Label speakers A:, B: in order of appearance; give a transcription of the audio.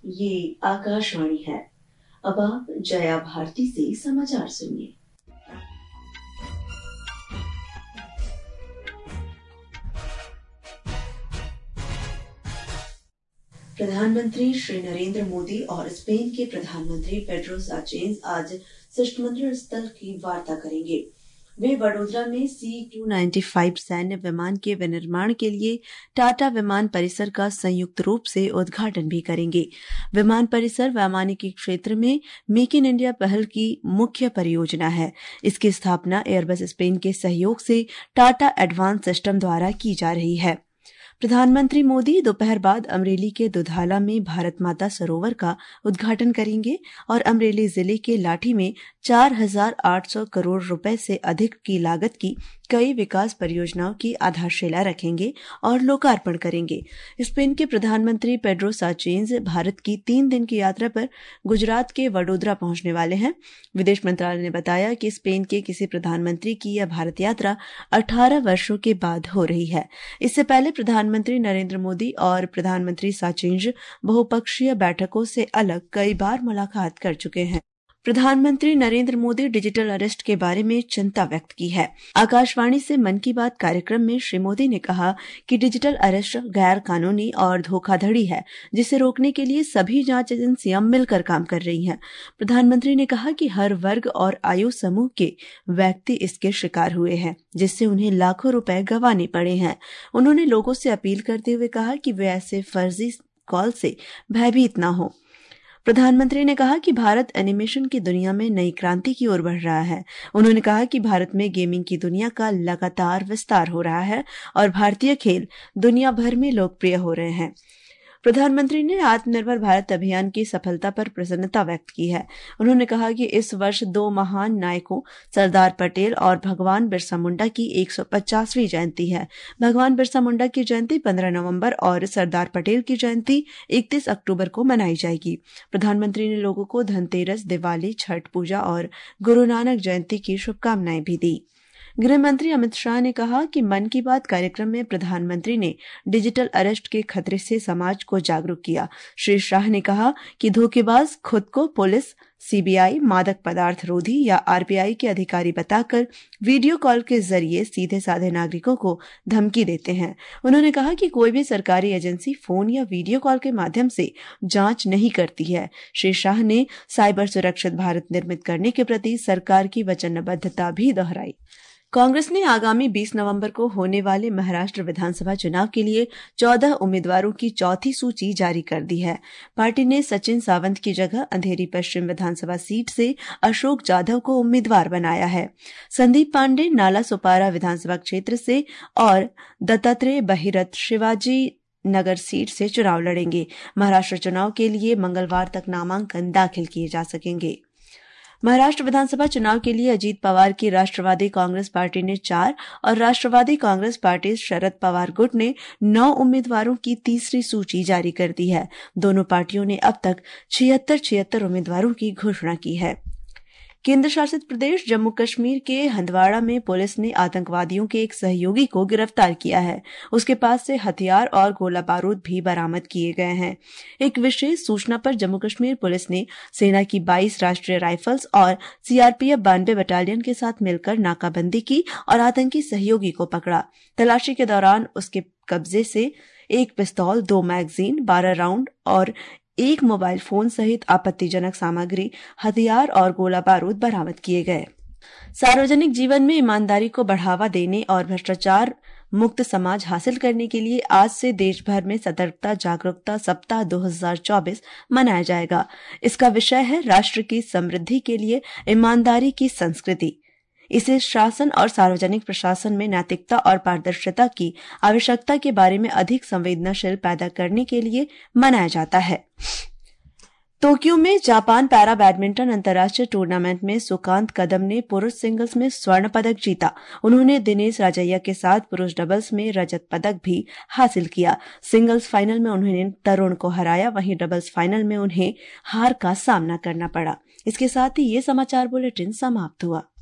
A: ये आकाशवाणी है। अब आप जया भारती से समाचार सुनिए। प्रधानमंत्री श्री नरेंद्र मोदी और स्पेन के प्रधानमंत्री पेड्रो साnchez आज शिष्टमंडल स्तर की वार्ता करेंगे। वे वडोदरा में C-295 सैन्य विमान के विनिर्माण के लिए टाटा विमान परिसर का संयुक्त रूप से उद्घाटन भी करेंगे। विमान परिसर वैमानिकी क्षेत्र में मेक इन इंडिया पहल की मुख्य परियोजना है। इसकी स्थापना एयरबस स्पेन के सहयोग से टाटा एडवांस सिस्टम द्वारा की जा रही है। प्रधानमंत्री मोदी दोपहर बाद अमरेली के दुधाला में भारत माता सरोवर का उद्घाटन करेंगे और अमरेली जिले के लाठी में 4,800 करोड़ रुपए से अधिक की लागत की कई विकास परियोजनाओं की आधारशिला रखेंगे और लोकार्पण करेंगे। स्पेन के प्रधानमंत्री पेड्रो साnchez भारत की 3 दिन की यात्रा पर गुजरात के वडोदरा पहुंचने वाले हैं। विदेश मंत्रालय ने बताया कि स्पेन के किसी प्रधानमंत्री की यह भारत यात्रा 18 वर्षों के बाद हो रही है। इससे पहले प्रधानमंत्री नरेंद्र मोदी और प्रधानमंत्री साnchez बहुपक्षीय बैठकों से अलग कई बार मुलाकात कर चुके हैं। प्रधानमंत्री नरेंद्र मोदी डिजिटल अरेस्ट के बारे में चिंता व्यक्त की है। आकाशवाणी से मन की बात कार्यक्रम में श्री मोदी ने कहा कि डिजिटल अरेस्ट गैर कानूनी और धोखाधड़ी है, जिसे रोकने के लिए सभी जांच एजेंसियां मिलकर काम कर रही हैं। प्रधानमंत्री ने कहा कि हर वर्ग और आयु समूह के व्यक्ति इसके शिकार हुए हैं, जिससे उन्हें लाखों रुपए गंवाने पड़े हैं। उन्होंने लोगों से अपील करते हुए कहा कि वे ऐसे फर्जी कॉल से भयभीत न हो। प्रधानमंत्री ने कहा कि भारत एनिमेशन की दुनिया में नई क्रांति की ओर बढ़ रहा है। उन्होंने कहा कि भारत में गेमिंग की दुनिया का लगातार विस्तार हो रहा है और भारतीय खेल दुनिया भर में लोकप्रिय हो रहे हैं। प्रधानमंत्री ने आत्मनिर्भर भारत अभियान की सफलता पर प्रसन्नता व्यक्त की है। उन्होंने कहा कि इस वर्ष 2 महान नायकों सरदार पटेल और भगवान बिरसा मुंडा की 150वीं जयंती है। भगवान बिरसा मुंडा की जयंती 15 नवंबर और सरदार पटेल की जयंती 31 अक्टूबर को मनाई जाएगी। प्रधानमंत्री ने लोगों को धनतेरस, दिवाली, छठ पूजा और गुरु नानक जयंती की शुभकामनाएं भी दी। गृह मंत्री अमित शाह ने कहा कि मन की बात कार्यक्रम में प्रधानमंत्री ने डिजिटल अरेस्ट के खतरे से समाज को जागरूक किया। श्री शाह ने कहा कि धोखेबाज खुद को पुलिस, सीबीआई, मादक पदार्थ रोधी या आरबीआई के अधिकारी बताकर वीडियो कॉल के जरिए सीधे साधे नागरिकों को धमकी देते हैं। उन्होंने कहा कि कोई भी सरकारी एजेंसी फोन या वीडियो कॉल के माध्यम से जांच नहीं करती है। श्री शाह ने साइबर सुरक्षित भारत निर्मित करने के प्रति सरकार की वचनबद्धता भी दोहराई। कांग्रेस ने आगामी 20 नवंबर को होने वाले महाराष्ट्र विधानसभा चुनाव के लिए 14 उम्मीदवारों की चौथी सूची जारी कर दी है। पार्टी ने सचिन सावंत की जगह अंधेरी पश्चिम विधानसभा सीट से अशोक जाधव को उम्मीदवार बनाया है। संदीप पांडे नाला सुपारा विधानसभा क्षेत्र से और दत्तात्रेय बहिरथ शिवाजी नगर सीट से चुनाव लड़ेंगे। महाराष्ट्र चुनाव के लिए मंगलवार तक नामांकन दाखिल किए जा सकेंगे। महाराष्ट्र विधानसभा चुनाव के लिए अजीत पवार की राष्ट्रवादी कांग्रेस पार्टी ने 4 और राष्ट्रवादी कांग्रेस पार्टी शरद पवार गुट ने 9 उम्मीदवारों की तीसरी सूची जारी कर दी है। दोनों पार्टियों ने अब तक 76 उम्मीदवारों की घोषणा की है। केंद्र शासित प्रदेश जम्मू कश्मीर के हंदवाड़ा में पुलिस ने आतंकवादियों के एक सहयोगी को गिरफ्तार किया है। उसके पास से हथियार और गोला बारूद भी बरामद किए गए हैं। एक विशेष सूचना पर जम्मू कश्मीर पुलिस ने सेना की 22 राष्ट्रीय राइफल्स और सीआरपीएफ 92 बटालियन के साथ मिलकर नाकाबंदी की और आतंकी सहयोगी को पकड़ा। तलाशी के दौरान उसके कब्जे से एक पिस्तौल, 2 मैगजीन, 12 राउंड और एक मोबाइल फोन सहित आपत्तिजनक सामग्री, हथियार और गोला बारूद बरामद किए गए। सार्वजनिक जीवन में ईमानदारी को बढ़ावा देने और भ्रष्टाचार मुक्त समाज हासिल करने के लिए आज से देश भर में सतर्कता जागरूकता सप्ताह 2024 मनाया जाएगा। इसका विषय है राष्ट्र की समृद्धि के लिए ईमानदारी की संस्कृति। इसे शासन और सार्वजनिक प्रशासन में नैतिकता और पारदर्शिता की आवश्यकता के बारे में अधिक संवेदनशील पैदा करने के लिए मनाया जाता है। टोक्यो में जापान पैरा बैडमिंटन अंतर्राष्ट्रीय टूर्नामेंट में सुकांत कदम ने पुरुष सिंगल्स में स्वर्ण पदक जीता। उन्होंने दिनेश राजैया के साथ पुरुष डबल्स में रजत पदक भी हासिल किया। सिंगल्स फाइनल में उन्होंने तरुण को हराया, वहीं डबल्स फाइनल में उन्हें हार का सामना करना पड़ा। इसके साथ ही ये समाचार बुलेटिन समाप्त हुआ।